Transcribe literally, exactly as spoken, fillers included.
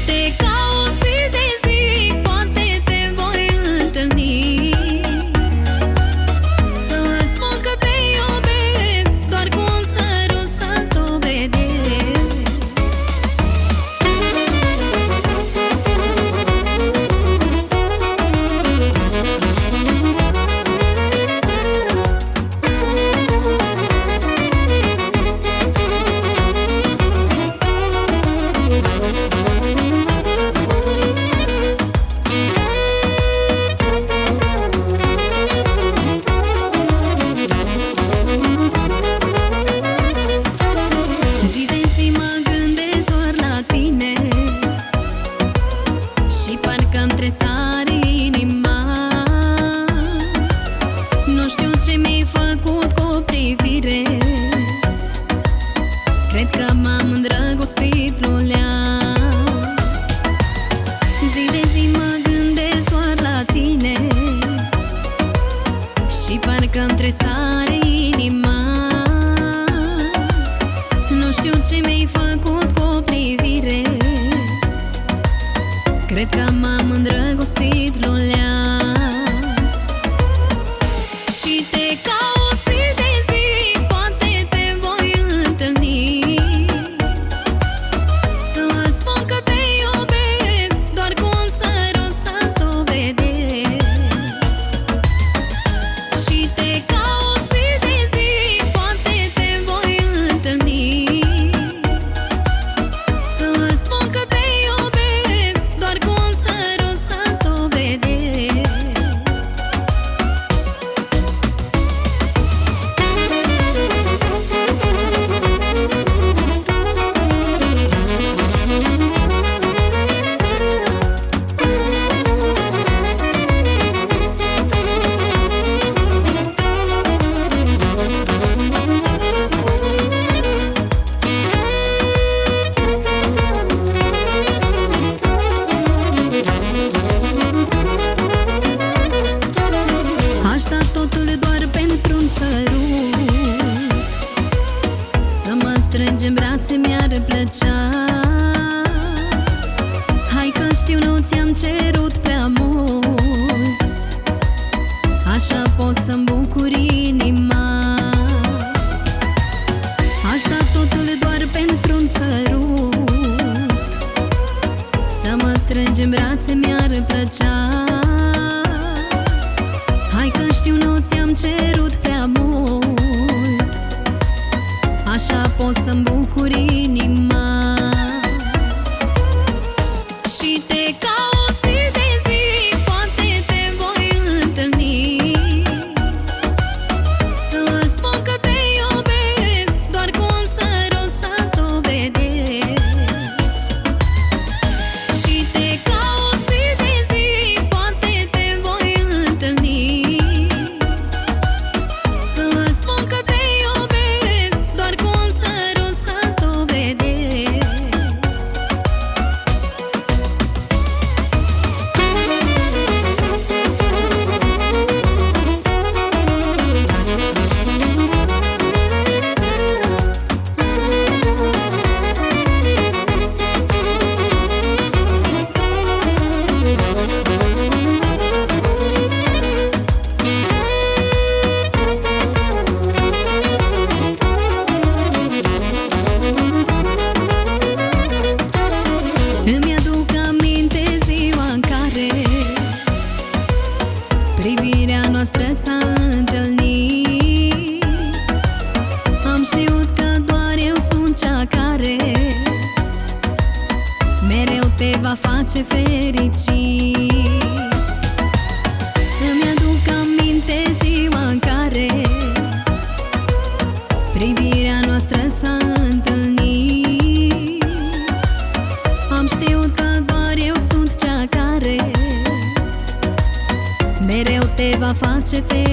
te caut zi de zi, poate te voi întâlni. Să-ți spun că te iubesc, doar cu un sărut să-ți dovedesc. Zi de zi mă gândesc doar la tine și parcă-mi tresare inima. Nu știu ce mi-ai făcut cu o privire, cred că m-am îndrăgostit lulea. Zi de zi mă gândesc doar la tine și parcă-mi tresare inima. Nu știu ce mi-ai făcut cu o privire, cred că m-am îndrăgostit lulea. Și te caut zi de zi, poate te voi întâlni. Să-ți spun că te iubesc, doar cu un sărut să-ți dovedesc. Și te caut zi de zi, poate te voi întâlni. Să-ți spun că te iubesc, doar cu un sărut să-ți dovedesc. Aș da totul doar pentru un sărut, să mă strângi în brațe mi-ar plăcea. Hai că știu, nu ți-am cerut prea mult, așa pot să-mi bucuri inima. Aș da totul doar pentru un sărut, să mă strângi în brațe mi-ar plăcea. Hai că știu, nu ți-am cerut prea mult, așa pot să-mi bucuri inima. Și te caut zi de zi, poate te voi întâlni. Să-ți spun că te iubesc, doar cu un sărut să-ți dovedesc. Și te caut zi de zi, poate te voi întâlni. Să-ți spun că te iubesc, doar cu un sărut să-ți dovedesc. Îmi aduc aminte ziua în care privirea noastră s-a întâlnit. Am știut că doar eu sunt cea care mereu te va face fericit. Îmi aduc aminte ziua în care privirea noastră s-a întâlnit. Am știut că doar eu sunt cea care mereu te va face fericit.